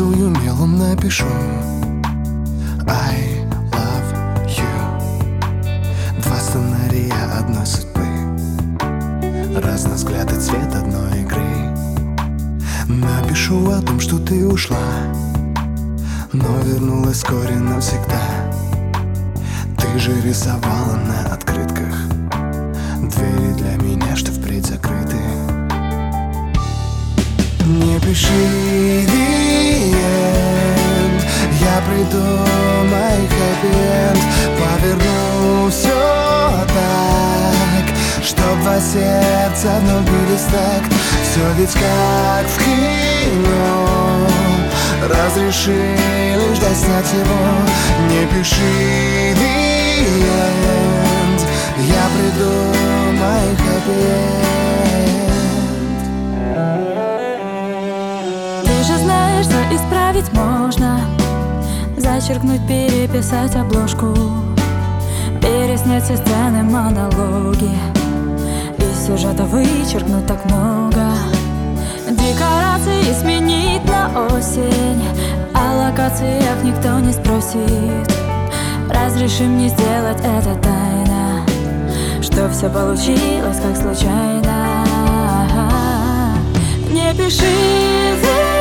Рисую мелом, напишу I love you. Два сценария одной судьбы, разный взгляд и цвет одной игры. Напишу о том, что ты ушла, но вернулась вскоре навсегда. Ты же рисовала на открытках двери для меня, что впредь закрыты. Не пиши the end, я придумай хэппи-энд. Поверну все так, чтоб два сердца вновь бились так. Все ведь как в кино, разреши лишь ждать снять его. Не пиши the end, я придумай хэппи-энд. Ты же знаешь, что исправить можно: зачеркнуть, переписать обложку, переснять все сцены, монологи. Из сюжета вычеркнуть так много. Декорации сменить на осень, о локациях никто не спросит. Разреши мне сделать это тайно, что все получилось как случайно. Не пиши